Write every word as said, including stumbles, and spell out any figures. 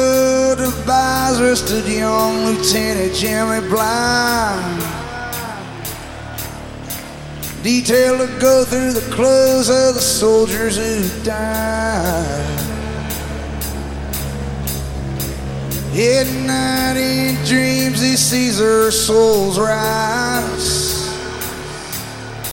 road advisor stood young Lieutenant Jimmy Bly. Detailed to go through the clothes of the soldiers who died. At night in dreams he sees their souls rise.